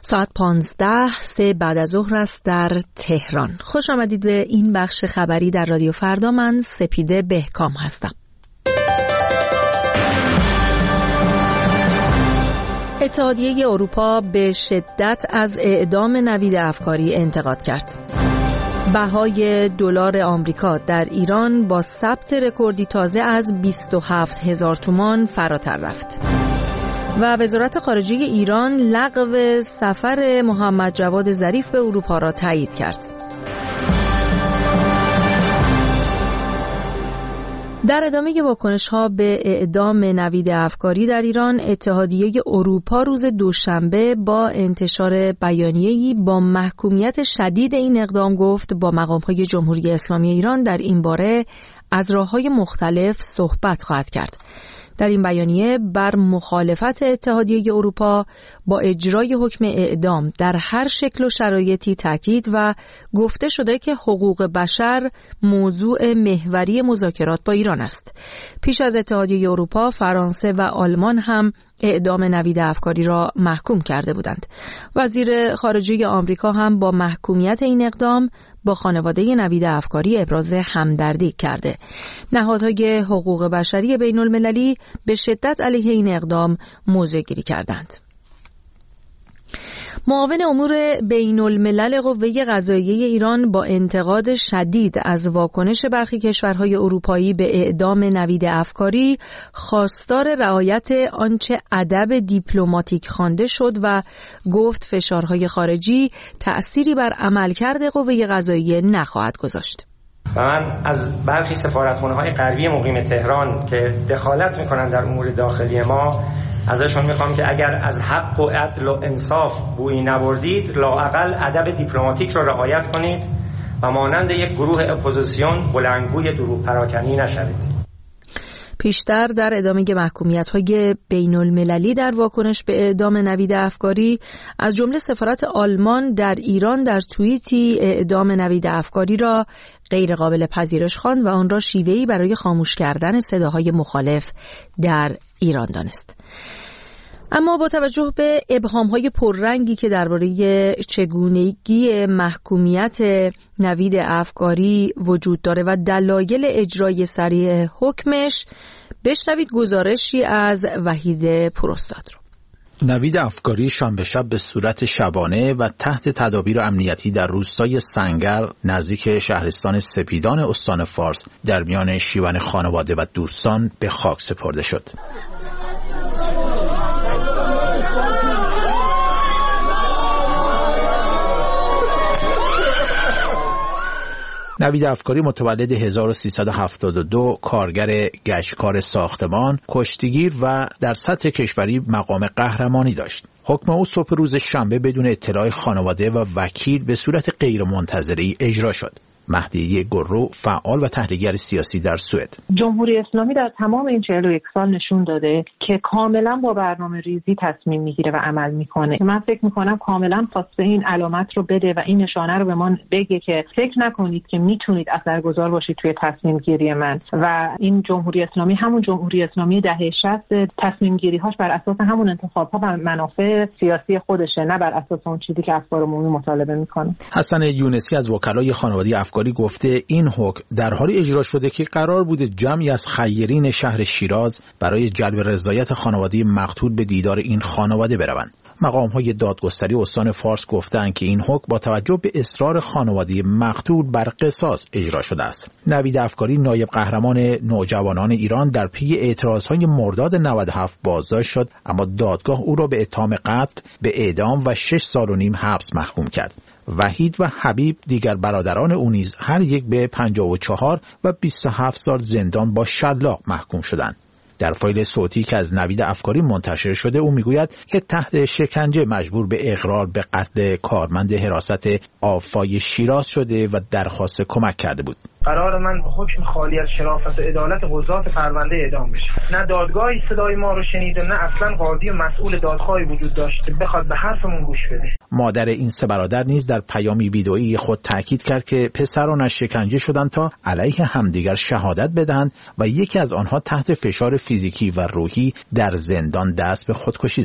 ساعت 15:03 بعد از ظهر است در تهران. خوش آمدید به این بخش خبری در رادیو فردا. من سپیده بهکام هستم. اتحادیه اروپا به شدت از اعدام نوید افکاری انتقاد کرد. بهای دلار آمریکا در ایران با ثبت رکوردی تازه از 27,000 تومان فراتر رفت. و وزارت خارجه ایران لغو سفر محمد جواد ظریف به اروپا را تایید کرد. در ادامه واکنش‌ها به اعدام نوید افکاری در ایران، اتحادیه اروپا روز دوشنبه با انتشار بیانیه‌ای با محکومیت شدید این اقدام گفت با مقام‌های جمهوری اسلامی ایران در این باره از راه‌های مختلف صحبت خواهد کرد. در این بیانیه بر مخالفت اتحادیه اروپا با اجرای حکم اعدام در هر شکل و شرایطی تاکید و گفته شده که حقوق بشر موضوع محوری مذاکرات با ایران است. پیش از اتحادیه اروپا، فرانسه و آلمان هم اعدام نوید افکاری را محکوم کرده بودند. وزیر خارجه آمریکا هم با محکومیت این اقدام با خانواده نوید افکاری ابراز همدردی کرده. نهادهای حقوق بشری بین المللی به شدت علیه این اقدام موضع گیری کردند. معاون امور بین الملل قوه قضاییه ایران با انتقاد شدید از واکنش برخی کشورهای اروپایی به اعدام نوید افکاری خواستار رعایت آنچه ادب دیپلماتیک خوانده شد و گفت فشارهای خارجی تأثیری بر عملکرد قوه قضاییه نخواهد گذاشت. و من از برخی سفارتخانه‌های غربی مقیم تهران که دخالت می‌کنند در امور داخلی ما ازشون میخوام که اگر از حق و عدل و انصاف بویی نبردید، لااقل ادب دیپلماتیک رو رعایت کنید و مانند یک گروه اپوزیسیون بلندگوی دروغ پراکنی نشوید. پیشتر در ادامه محکومیت‌های بین المللی در واکنش به اعدام نوید افکاری، از جمله سفارت آلمان در ایران در توییتی اعدام نوید افکاری را غیر قابل پذیرش خواند و آن را شیوه‌ای برای خاموش کردن صداهای مخالف در ایران دانست. اما با توجه به ابهام‌های پررنگی که درباره چگونگی محکومیت نوید افکاری وجود داره و دلایل اجرای سریع حکمش، بشنوید گزارشی از وحید پوراستاد رو. نوید افکاری شنبه شب به صورت شبانه و تحت تدابیر امنیتی در روستای سنگر نزدیک شهرستان سپیدان استان فارس در میان شیون خانواده و دوستان به خاک سپرده شد. نوید افکاری متولد 1372 کارگر گچکار ساختمان، کشتیگیر و در سطح کشوری مقام قهرمانی داشت. حکم او صبح روز شنبه بدون اطلاع خانواده و وکیل به صورت غیرمنتظره اجرا شد. مهدی گرو، فعال و تحلیلگر سیاسی در سوئد: جمهوری اسلامی در تمام این 41 سال نشون داده که کاملا با برنامه ریزی تصمیم میگیره و عمل میکنه. من فکر میکنم کاملا خواسته این علامت رو بده و این نشانه رو به ما بگه که فکر نکنید که میتونید اثرگذار باشید توی تصمیم گیری من. و این جمهوری اسلامی همون جمهوری اسلامی دهه 60 تصمیم گیری هاش بر اساس همون انتخاب‌ها و منافع سیاسی خودشه، نه بر اساس اون چیزی که افکار عمومی مطالبه میکنه. حسن یونسی از وکلای خانواده افکاری گفته این حکم در حالی اجرا شده که قرار بوده جمعی از خیرین شهر شیراز برای جلب رضایت خانواده مقتول به دیدار این خانواده بروند. مقام‌های دادگستری استان فارس گفتند که این حکم با توجه به اصرار خانواده مقتول بر قصاص اجرا شده است. نوید افکاری نایب قهرمان نوجوانان ایران در پی اعتراضهای مرداد 97 بازداشت شد، اما دادگاه او را به اتهام قتل به اعدام و 6 سال و نیم حبس محکوم کرد. وحید و حبیب دیگر برادران او نیز هر یک به 54 و 27 سال زندان با شلاق محکوم شدند. در فایل صوتی که از نوید افکاری منتشر شده او میگوید که تحت شکنجه مجبور به اقرار به قتل کارمند حراست آفای شیراز شده و درخواست کمک کرده بود. قرار من به حکم خالی از شرافت و عدالت قضات پرونده اعدام بشه. نه دادگاهی صدای ما رو شنید و نه اصلا قاضی و مسئول دادخواهی وجود داشت که بخواد به حرفمون گوش بده. مادر این سه برادر نیز در پیامی ویدئویی خود تاکید کرد که پسرانش شکنجه شدند تا علیه همدیگر شهادت بدهند و یکی از آنها تحت فشار فیزیکی و روحی در زندان دست به خودکشی زد.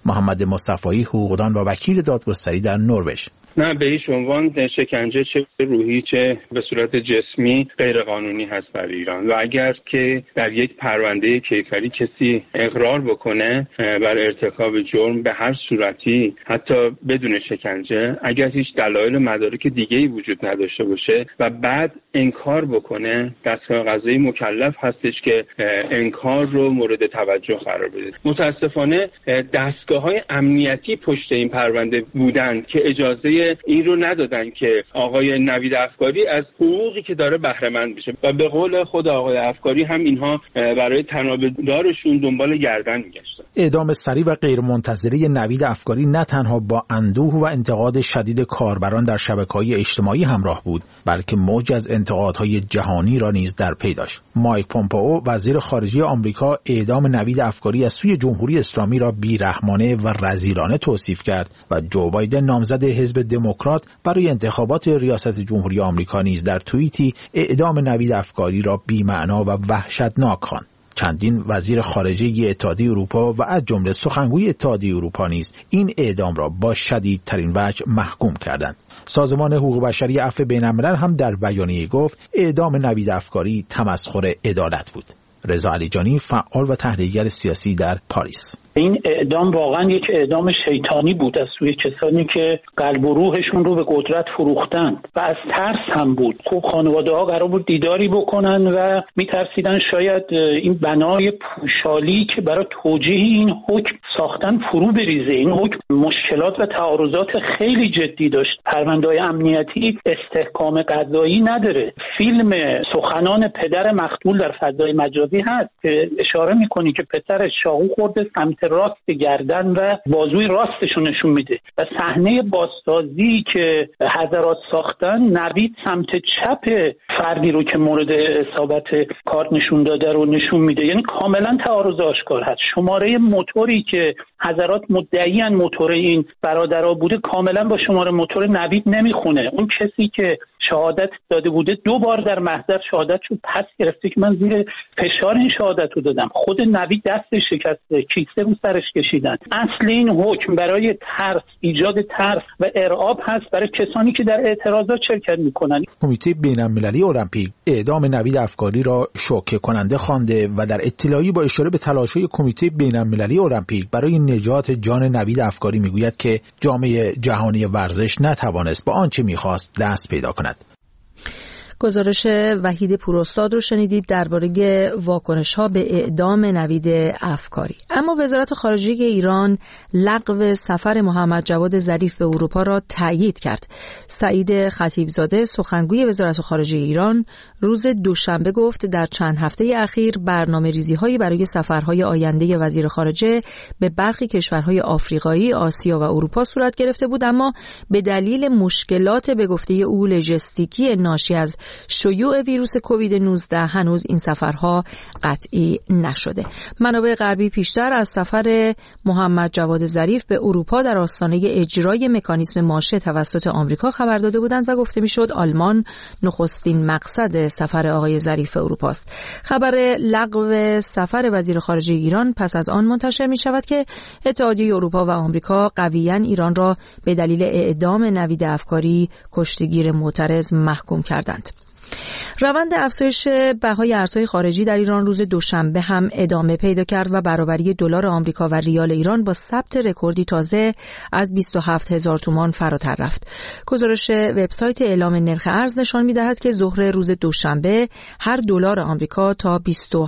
محمد مصطفی حقوقدان و وکیل دادگستری در نروژ. نه، به هیچ عنوان شکنجه چه روحی چه به صورت جسمی غیر قانونی هست برای ایران و اگر که در یک پرونده کیفری کسی اقرار بکنه بر ارتکاب جرم به هر صورتی حتی بدون شکنجه، اگر هیچ دلایل و مدارک دیگه‌ای وجود نداشته باشه و بعد انکار بکنه، دستگاه قضایی مکلف هستش که انکار رو مورد توجه قرار بده. متاسفانه دستگاه‌های امنیتی پشت این پرونده بودند که اجازه این رو ندادن که آقای نوید افکاری از حقوقی که داره بهره مند بشه و به قول خود آقای افکاری هم اینها برای تنابدارشون دنبال گردن میگشتن. اعدام سریع و غیرمنتظره نوید افکاری نه تنها با اندوه و انتقاد شدید کاربران در شبکه‌های اجتماعی همراه بود، بلکه موج از انتقادهای جهانی را نیز در پی داشت. مایک پومپئو وزیر خارجه آمریکا اعدام نوید افکاری از سوی جمهوری اسلامی را بی‌رحمانه و رذیلانه توصیف کرد و جو بایدن نامزد حزب دموکرات برای انتخابات ریاست جمهوری آمریکا نیز در توییتی اعدام نوید افکاری را بی‌معنا و وحشتناک خواند. چندین وزیر خارجه اتحادیه اروپا و از جمله سخنگوی اتحادیه اروپا نیز این اعدام را با شدیدترین وجه محکوم کردند. سازمان حقوق بشری عفو بین‌الملل هم در بیانیه گفت اعدام نوید افکاری تمسخر عدالت بود. رضا علیجانی، فعال و تحلیلگر سیاسی در پاریس: این اعدام واقعا یک اعدام شیطانی بود از سوی کسانی که قلب و روحشون رو به قدرت فروختند و از ترس هم بود. خب خانواده‌ها قرار بود دیداری بکنن و می‌ترسیدن شاید این بنای پوشالی که برای توجیه این حکم ساختن فرو بریزه. این حکم مشکلات و تعارضات خیلی جدی داشت. پرونده‌های امنیتی استحکام قضایی نداره. فیلم سخنان پدر مقتول در فضای مجازی هست که اشاره می‌کنی که پسرش چاقو خورده سمت راست گردن و بازوی راستشو نشون میده و صحنه بازسازی که حضرات ساختن، نوید سمت چپ فردی رو که مورد اصابت کارت نشون داده رو نشون میده. یعنی کاملا تعارض آشکار هست. شماره موتوری که حضرات مدعیان موتور این برادرها بوده کاملا با شماره موتور نوید نمیخونه. اون کسی که شهادت داده بوده 2 بار در محضر شهادتشو پس گرفته که من زیر فشار این شهادت رو دادم. خود نوید دستش شکسته، کیسه رو سرش کشیدن. اصل این حکم برای ترس، ایجاد ترس و ارعاب هست برای کسانی که در اعتراضات شرکت میکنن. کمیته بین‌المللی المپیک اعدام نوید افکاری را شوکه کننده خوانده و در اطلاعی با اشاره به تلاش‌های کمیته بین‌المللی المپیک برای نجات جان نوید افکاری میگوید که جامعه جهانی ورزش نتوانست با آنچه میخواست دست پیدا کند. گزارش وحید پوراستاد رو شنیدید درباره واکنش‌ها به اعدام نوید افکاری. اما وزارت خارجه ایران لغو سفر محمد جواد ظریف به اروپا را تایید کرد. سعید خطیبزاده سخنگوی وزارت خارجه ایران روز دوشنبه گفت در چند هفته اخیر برنامه‌ریزی‌هایی برای سفرهای آینده وزیر خارجه به برخی کشورهای آفریقایی، آسیا و اروپا صورت گرفته بود، اما به دلیل مشکلات به گفته او لوجستیکی ناشی از شیوع ویروس کووید 19 هنوز این سفرها قطعی نشده. منابع غربی پیشتر از سفر محمد جواد ظریف به اروپا در آستانه اجرای مکانیزم ماشه توسط آمریکا خبر داده بودند و گفته میشد آلمان نخستین مقصد سفر آقای ظریف به اروپا است. خبر لغو سفر وزیر خارجه ایران پس از آن منتشر می شود که اتحادیه اروپا و آمریکا قویاً ایران را به دلیل اعدام نوید افکاری کشتیگیر معترض محکوم کردند. روند افزایش بهای ارزهای خارجی در ایران روز دوشنبه هم ادامه پیدا کرد و برابری دلار آمریکا و ریال ایران با ثبت رکوردی تازه از 27,000 تومان فراتر رفت. گزارش وبسایت اعلام نرخ ارز نشان می‌دهد که ظهر روز دوشنبه هر دلار آمریکا تا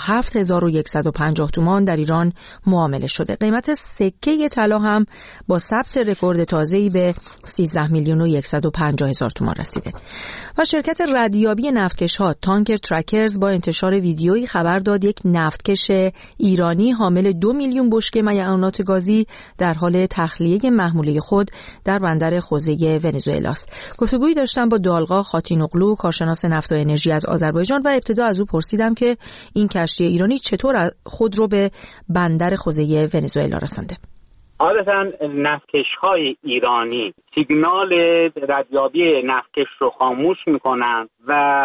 27,150 تومان در ایران معامله شده. قیمت سکه طلا هم با ثبت رکورد تازه‌ای به 13,150,000 تومان رسیده. و شرکت ردیابی نفتکش‌ها تانکر ترکرز با انتشار ویدیویی خبر داد یک نفتکش ایرانی حامل 2 میلیون بشکه معدنیات گازی در حال تخلیه محموله خود در بندر خوزه ونزوئلا است. گفتگویی داشتم با دالغا خاتینوغلو، کارشناس نفت و انرژی از آذربایجان، و ابتدا از او پرسیدم که این کشتی ایرانی چطور خود رو به بندر خوزه ونزوئلا رسانده. عادتاً نفتکش‌های ایرانی سیگنال ردیابی نفتکش رو خاموش می‌کنن و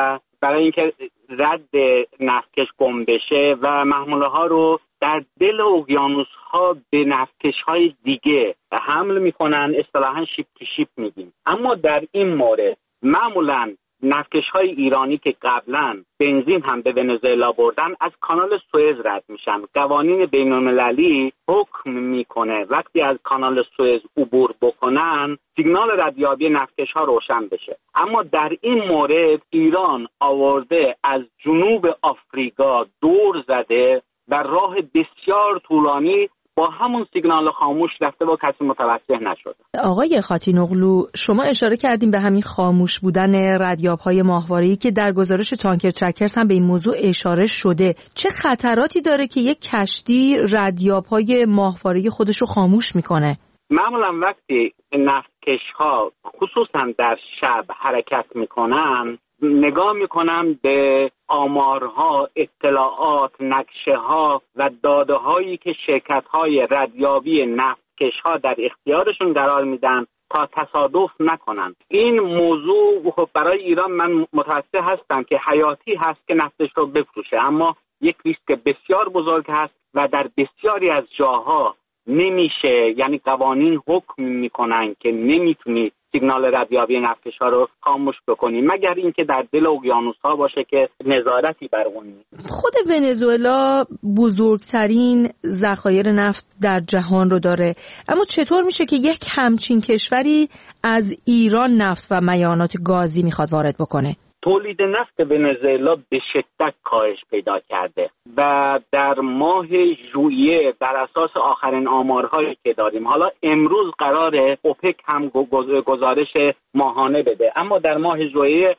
برای اینکه رد نفتکش گم بشه و محموله ها رو در دل اقیانوس‌ها به نفتکش‌های دیگه حمل می‌کنن، اصطلاحاً شیپ تو شیپ میگیم. اما در این مورد معمولاً نفتکش‌های ایرانی که قبلاً بنزین هم به ونزوئلا بردن از کانال سوئز رد میشن. قوانین بین‌المللی حکم میکنه وقتی از کانال سوئز عبور بکنن سیگنال ردیابی نفتکش‌ها روشن بشه. اما در این مورد ایران آورده از جنوب آفریقا دور زده و راه بسیار طولانی با همون سیگنال خاموش رفته و کسی متوجه نشده. آقای خاتینوغلو، شما اشاره کردیم به همین خاموش بودن ردیاب‌های ماهواره‌ای که در گزارش تانکر ترکرز هم به این موضوع اشاره شده. چه خطراتی داره که یک کشتی ردیاب‌های ماهواره‌ای خودش رو خاموش میکنه؟ معمولا وقتی نفتکش‌ها خصوصا در شب حرکت میکنن نگاه میکنم به آمارها، اطلاعات، نقشه‌ها و داده‌هایی که شرکت‌های ردیابی نفتکش‌ها در اختیارشون قرار میدن تا تصادف نکنن. این موضوع برای ایران من متوجه هستم که حیاتی هست که نفتش رو بفروشه، اما یک ریسک بسیار بزرگ هست و در بسیاری از جاها نمیشه، یعنی قوانین حکم میکنن که نمیتونید سیگنال ردیابی نفتکش‌ها رو خاموش بکنیم مگر اینکه در دل اقیانوس‌ها باشه که نظارتی بر اون نیست. خود ونزوئلا بزرگترین ذخایر نفت در جهان رو داره، اما چطور میشه که یک همچین کشوری از ایران نفت و میانات گازی میخواد وارد بکنه؟ تولید نفت ونزوئلا به شدت کاهش پیدا کرده و در ماه ژوئیه بر اساس آخرین آمارهایی که داریم، حالا امروز قراره اوپک هم گزارش ماهانه بده، اما در ماه ژوئیه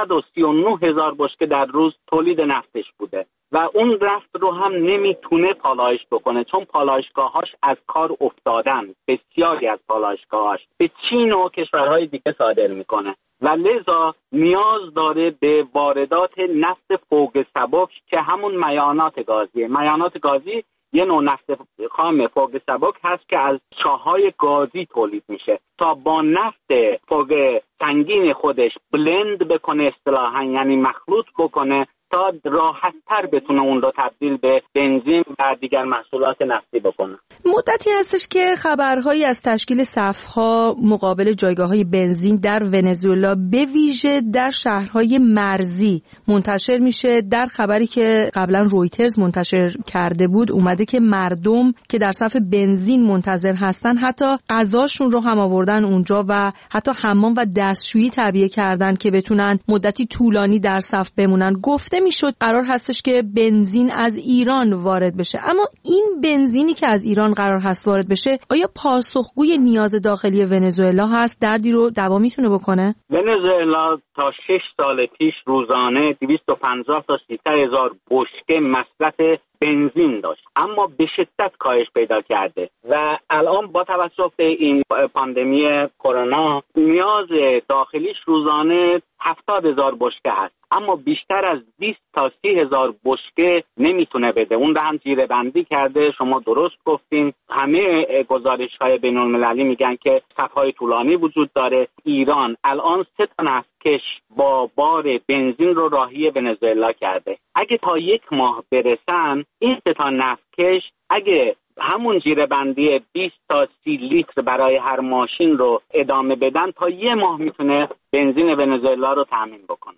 339,000 بشکه در روز تولید نفتش بوده و اون نفت رو هم نمیتونه پالایش بکنه چون پالایشگاهاش از کار افتادن. بسیاری از پالایشگاهاش به چین و کشورهای دیگه صادر میکنه و لذا نیاز داره به واردات نفت فوق سبک که همون میانات گازیه. میانات گازی یه نوع نفت خام فوق سبک هست که از چاهای گازی تولید میشه تا با نفت فوق سنگین خودش بلند بکنه، اصطلاحاً یعنی مخلوط بکنه تا راحت‌تر بتونه اون رو تبدیل به بنزین و دیگر محصولات نفتی بکنه. مدتی هستش که خبرهایی از تشکیل صف‌ها مقابل جایگاه‌های بنزین در ونزوئلا به ویژه در شهرهای مرزی منتشر میشه. در خبری که قبلا رویترز منتشر کرده بود اومده که مردم که در صف بنزین منتظر هستن حتی غذاشون رو هم آوردن اونجا و حتی حمام و دستشویی تعبیه کردن که بتونن مدتی طولانی در صف بمونن. گفته میشد قرار هستش که بنزین از ایران وارد بشه، اما این بنزینی که از ایران قرار هست وارد بشه آیا پاسخگوی نیاز داخلی ونزوئلا هست؟ دردی رو دوا میتونه بکنه؟ ونزوئلا تا 6 سال پیش روزانه 250 تا 300,000 بشکه مصرف بنزین داشت، اما به شدت کاهش پیدا کرده و الان با توجه به این پاندمی کرونا نیاز داخلیش روزانه 70,000 بشکه هست، اما بیشتر از 20 تا 30,000 بشکه نمیتونه بده. اون رو هم جیره بندی کرده. شما درست گفتین، همه گزارش‌های بین‌المللی میگن که صف‌های طولانی وجود داره. ایران الان 3 تا نفتکش با بار بنزین رو راهی ونزوئلا کرده. اگه تا 1 ماه برسن این 3 تا نفتکش اگه همون جیره بندی 20 تا 30 لیتر برای هر ماشین رو ادامه بدن تا 1 ماه میتونه بنزین ونزوئلا رو تامین بکنه.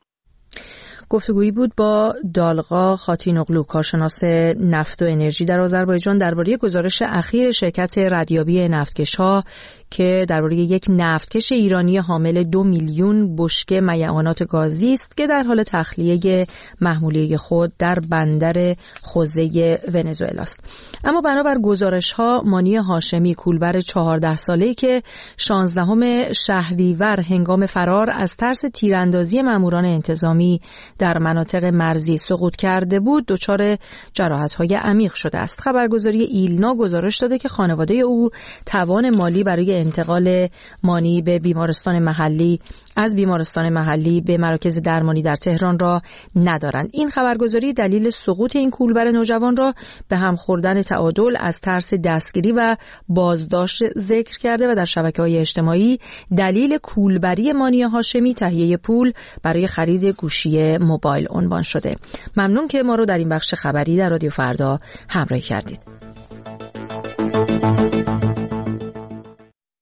گفتگویی بود با دالغا خاتینوغلو، کارشناس نفت و انرژی در آذربایجان، درباره گزارش اخیر شرکت ردیابی نفتکش‌ها که درباره یک نفتکش ایرانی حامل 2 میلیون بشکه میعانات گازی است که در حال تخلیه محموله خود در بندر خوزه ونزوئلا است. اما بنابر گزارش‌ها مانی هاشمی، کولبر 14 ساله‌ای که 16 شهریور هنگام فرار از ترس تیراندازی ماموران انتظامی در مناطق مرزی سقوط کرده بود، دچار جراحت‌های عمیق شده است. خبرگزاری ایلنا گزارش داده که خانواده او توان مالی برای انتقال مانی به بیمارستان محلی از بیمارستان محلی به مراکز درمانی در تهران را ندارند. این خبرگزاری دلیل سقوط این کولبر نوجوان را به هم خوردن تعادل از ترس دستگیری و بازداشت ذکر کرده و در شبکه‌های اجتماعی دلیل کولبری مانی هاشمی تهیه پول برای خرید گوشی موبایل عنوان شده. ممنون که ما رو در این بخش خبری در رادیو فردا همراهی کردید.